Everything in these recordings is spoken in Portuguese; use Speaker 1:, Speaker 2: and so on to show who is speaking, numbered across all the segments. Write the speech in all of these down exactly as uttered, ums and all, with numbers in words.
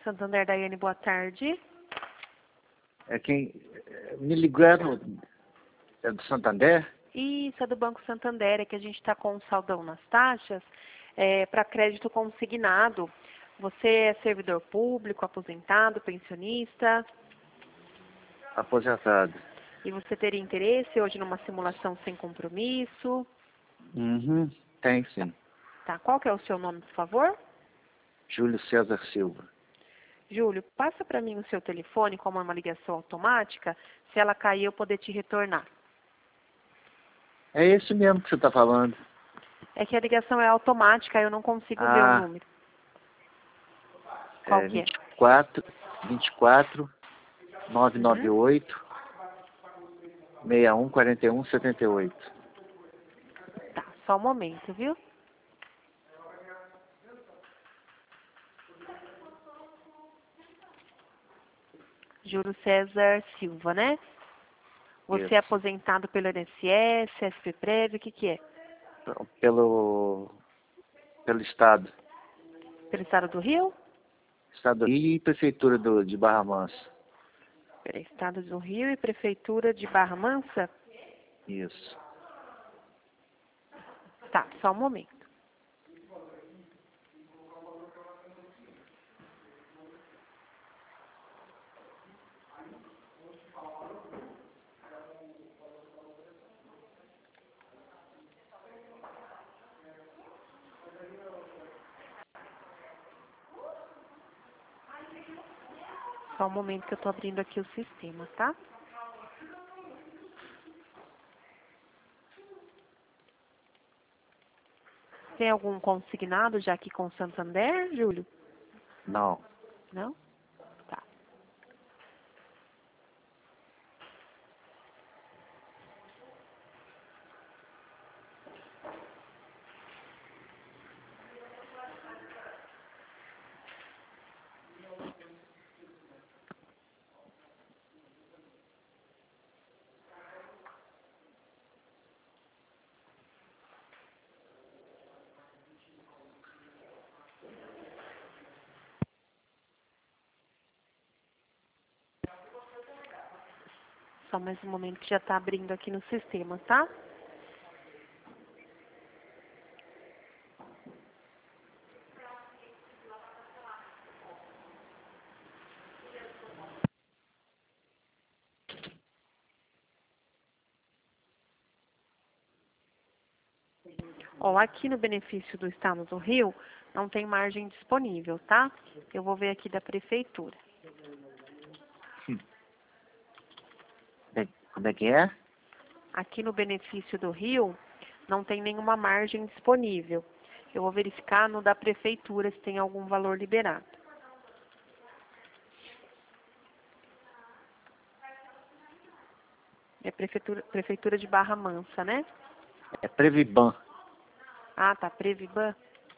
Speaker 1: Santander, Daiane, boa tarde.
Speaker 2: É quem me ligaram é do Santander?
Speaker 1: Isso, é do Banco Santander, é que a gente está com um saldão nas taxas é, para crédito consignado. Você é servidor público, aposentado, pensionista?
Speaker 2: Aposentado.
Speaker 1: E você teria interesse hoje numa simulação sem compromisso?
Speaker 2: Uhum, tem sim.
Speaker 1: Tá, qual que é o seu nome, por favor?
Speaker 2: Júlio César Silva.
Speaker 1: Júlio, passa para mim o seu telefone, como é uma ligação automática, se ela cair eu poder te retornar.
Speaker 2: É esse mesmo que você está falando.
Speaker 1: É que a ligação é automática, eu não consigo ver o
Speaker 2: Ah,
Speaker 1: número. Qual
Speaker 2: é
Speaker 1: que é?
Speaker 2: vinte e quatro, vinte e quatro, nove nove oito, seis um quatro um sete oito.
Speaker 1: Tá, só um momento, viu? Júlio César Silva, né? Você
Speaker 2: Isso.
Speaker 1: é aposentado pelo I N S S, S P Prev, o que que é?
Speaker 2: Pelo, pelo Estado.
Speaker 1: Pelo Estado do Rio?
Speaker 2: Estado do Rio e Prefeitura do, de Barra Mansa.
Speaker 1: Pelo Estado do Rio e Prefeitura de Barra Mansa?
Speaker 2: Isso.
Speaker 1: Tá, só um momento. Só um momento que eu tô abrindo aqui o sistema, tá? Tem algum consignado já aqui com o Santander, Júlio?
Speaker 2: Não.
Speaker 1: Não? Tá. Só mais um momento que já tá abrindo aqui no sistema, tá? Ó, aqui no benefício do Estado do Rio, não tem margem disponível, tá? Eu vou ver aqui da Prefeitura.
Speaker 2: Como é que é?
Speaker 1: Aqui no benefício do Rio, não tem nenhuma margem disponível. Eu vou verificar no da Prefeitura se tem algum valor liberado. É Prefeitura, Prefeitura de Barra Mansa, né?
Speaker 2: É Previban.
Speaker 1: Ah, tá, Previban.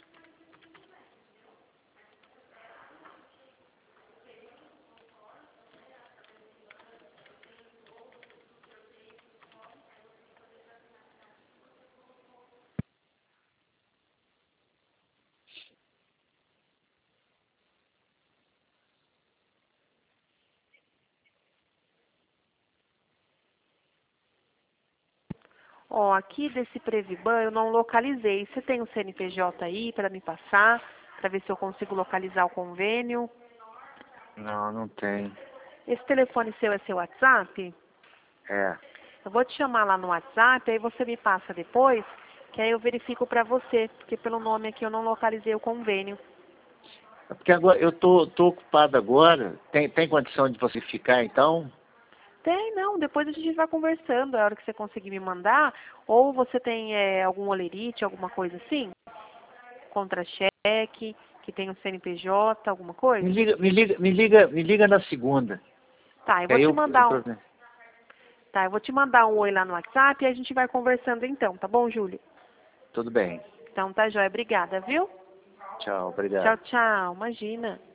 Speaker 1: Ó, aqui desse Previban eu não localizei. Você tem o C N P J aí para me passar, para ver se eu consigo localizar o convênio?
Speaker 2: Não, não tem.
Speaker 1: Esse telefone seu é seu WhatsApp?
Speaker 2: É.
Speaker 1: Eu vou te chamar lá no WhatsApp, aí você me passa depois, que aí eu verifico para você, porque pelo nome aqui eu não localizei o convênio.
Speaker 2: É porque agora eu tô, tô ocupado agora. Tem, tem condição de você ficar então?
Speaker 1: Tem, não, depois a gente vai conversando, a hora que você conseguir me mandar, ou você tem é, algum olerite, alguma coisa assim? Contra-cheque, que tem um C N P J, alguma coisa?
Speaker 2: Me liga, me liga, me liga, me liga na segunda.
Speaker 1: Tá, eu
Speaker 2: Que
Speaker 1: vou
Speaker 2: aí
Speaker 1: te
Speaker 2: eu,
Speaker 1: mandar um.
Speaker 2: eu,
Speaker 1: Tá, eu vou te mandar um oi lá no WhatsApp e a gente vai conversando então, tá bom, Júlio?
Speaker 2: tudo bem.
Speaker 1: Então tá jóia, obrigada, viu?
Speaker 2: Tchau,
Speaker 1: Tchau,
Speaker 2: obrigado.
Speaker 1: tchau, imagina.